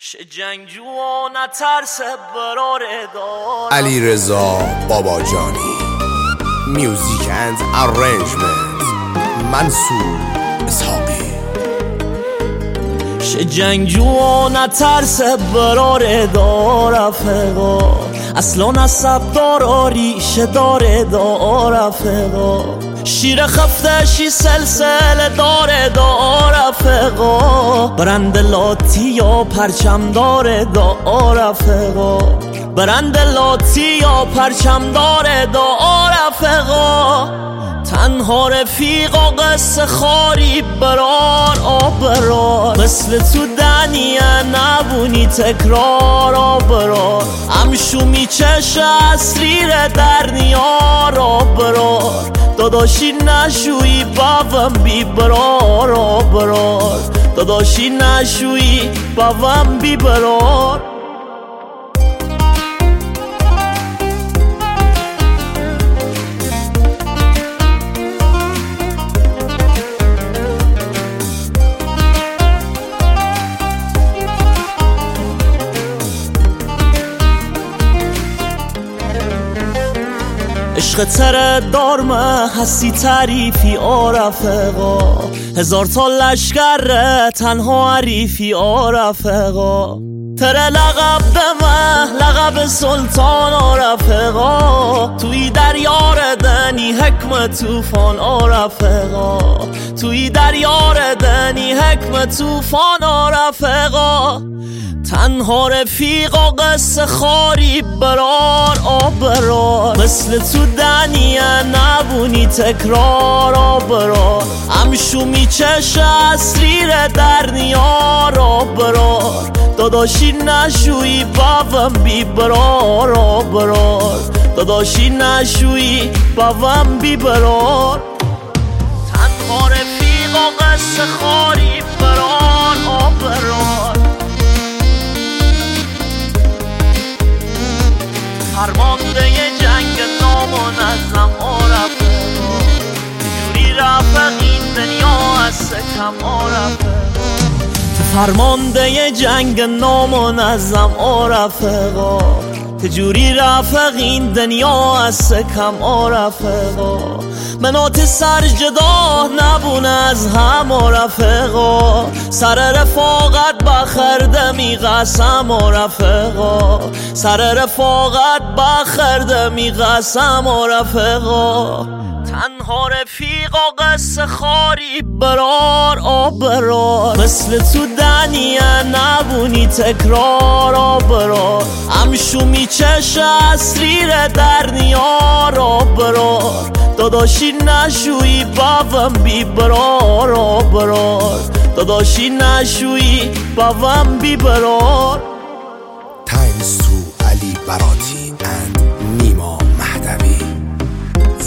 جنگجو نترس براره دار علیرضا باباجانی میوزیک اند ارنجمنت منصور اسحاقی جنگجو نترس براره دار رفقا اصلا نسب دار ریشه داره دار رفقا شیر خفتشی سلسله داره دار رفقا برند لاتی یا پرچم داره دار رفقا برند لاتی یا پرچم داره دار رفقا تنها رفیقا قصه خاری برار آبرار مثل تو دنیه نبونی تکرار آبرار امشو چش اصلیره در نیار آبرار داداشی نشوی باوم بی برار آبرار داداشی نشوی باوم بی برار عشق تره دارمه هستی تعریفی رفقا هزار تا لشکره تنها عریفی رفقا تره لقب دمه لقب سلطان رفقا توی دریار دنی حکم توفان رفقا توی دریار دنی حکم توفان رفقا تنها رفیقا قصه خاری برار آبرار مثل تو دنیه نبونی تکرار آبرار امشو چش اصلیره در نیار آبرار داداشی نشوی باوم بی برار آبرار داداشی نشوی باوم بی برار تنها رفیقا قصه خاری برار آبرار فرمانده جنگ نامنظم رفقا جوری رفق این دنیا از سکم رفقا فرمانده جنگ نامنظم رفقا تجوری رفق این دنیا از سکم رفقا منات سر جدا نبونه از هم رفقا سر رفاقت بخردمی قسم رفقا سر رفاقت بخردمی قسم رفقا تنها رفیقا قصه خاری برار آبرار مثل تو دنیه نبونی تکرار آبرار امشو چش اصلیره در نیار آبرار داداشی نشوی باوم بی برار آبرار داداشی نشوی باوم بی برار تایمز تو علی براتی